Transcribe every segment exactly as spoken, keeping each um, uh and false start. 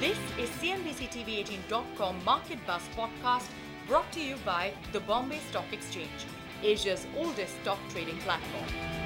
This is C N B C T V eighteen dot com Market Buzz podcast brought to you by the Bombay Stock Exchange, Asia's oldest stock trading platform.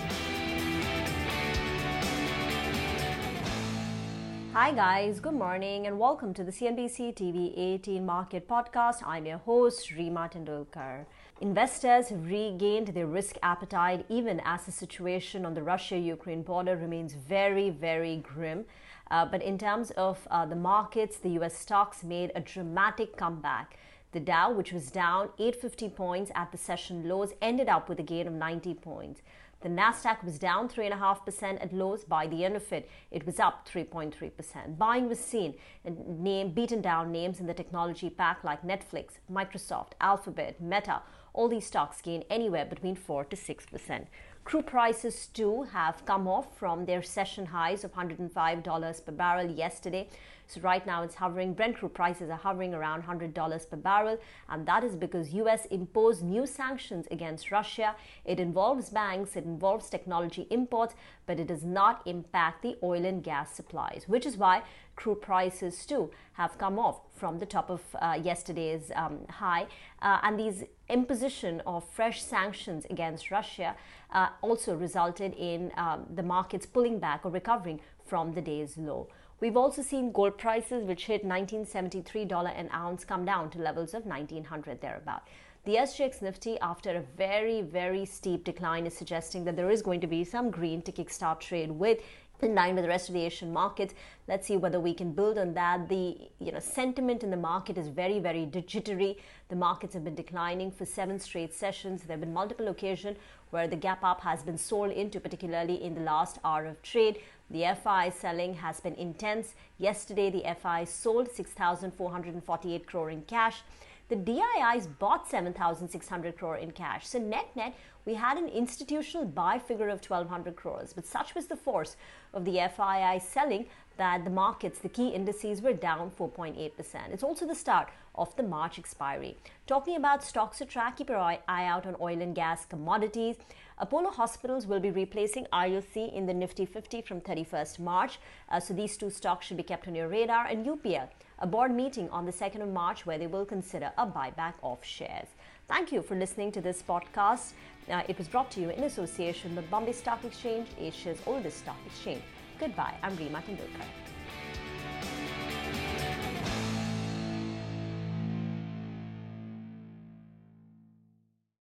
Hi guys, good morning and welcome to the C N B C T V eighteen Market Podcast. I'm your host, Reema Tendulkar. Investors have regained their risk appetite even as the situation on the Russia-Ukraine border remains very, very grim. Uh, but in terms of uh, the markets, the U S stocks made a dramatic comeback. The Dow, which was down eight hundred fifty points at the session lows, ended up with a gain of ninety points. The Nasdaq was down three point five percent at lows. By the end of it, it was up three point three percent. Buying was seen in name, beaten down names in the technology pack like Netflix, Microsoft, Alphabet, Meta. All these stocks gained anywhere between four to six percent. Crude prices too have come off from their session highs of one hundred five dollars per barrel yesterday. So right now it's hovering, Brent crude prices are hovering around one hundred dollars per barrel, and that is because U S imposed new sanctions against Russia. It involves banks, it involves technology imports, but it does not impact the oil and gas supplies, which is why crude prices too have come off from the top of uh, yesterday's um, high. Uh, and these imposition of fresh sanctions against Russia uh, also resulted in um, the markets pulling back or recovering from the day's low. We've also seen gold prices, which hit nineteen seventy-three dollars an ounce, come down to levels of nineteen hundred thereabout. The S G X Nifty, after a very, very steep decline, is suggesting that there is going to be some green to kickstart trade with in line with the rest of the Asian markets. Let's see whether we can build on that. The you know sentiment in the market is very, very jittery. The markets have been declining for seven straight sessions. There have been multiple occasions where the gap up has been sold into, particularly in the last hour of trade. The F I selling has been intense. Yesterday, the F I sold six thousand four hundred forty-eight crore in cash. The D I Is bought seven thousand six hundred crore in cash. So net net, we had an institutional buy figure of twelve hundred crores. But such was the force of the F I I selling that the markets, the key indices, were down four point eight percent. It's also the start of the March expiry. Talking about stocks to track, keep your eye out on oil and gas commodities. Apollo Hospitals will be replacing I O C in the Nifty fifty from thirty-first March. Uh, so these two stocks should be kept on your radar. And U P L, a board meeting on the second of March where they will consider a buyback of shares. Thank you for listening to this podcast. Uh, it was brought to you in association with Bombay Stock Exchange, Asia's oldest stock exchange. Goodbye. I'm Reema Tendulkar.